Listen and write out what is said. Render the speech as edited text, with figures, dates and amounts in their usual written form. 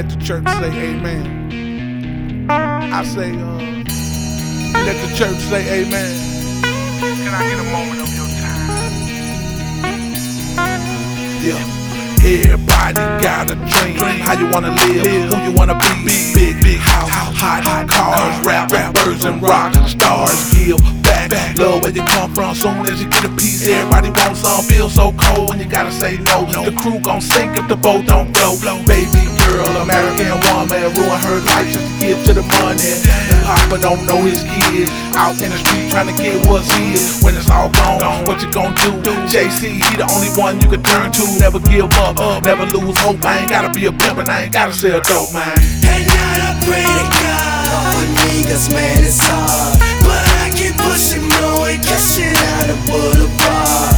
let the church say amen. I say, let the church say amen. Can I get a moment of your time? Yeah. Everybody got a dream. How you wanna live, who you wanna be. Big house, hot cars, rap, birds and rock stars. Give back, love where you come from. Soon as you get a piece, everybody wants some. Feel so cold when you gotta say no. The crew gon' sink if the boat don't blow. Baby girl, American woman, ruin her life just to give to the money. And Papa don't know his kids out in the street trying to get what's his. When it's all gone, what you gon' do? JC, he the only one you can turn to. Never give up, never lose hope. I ain't gotta be a pimp and I ain't gotta sell dope, man. At night I pray to God for niggas, man, it's hard. But I keep pushing more and cashing out the boulevard.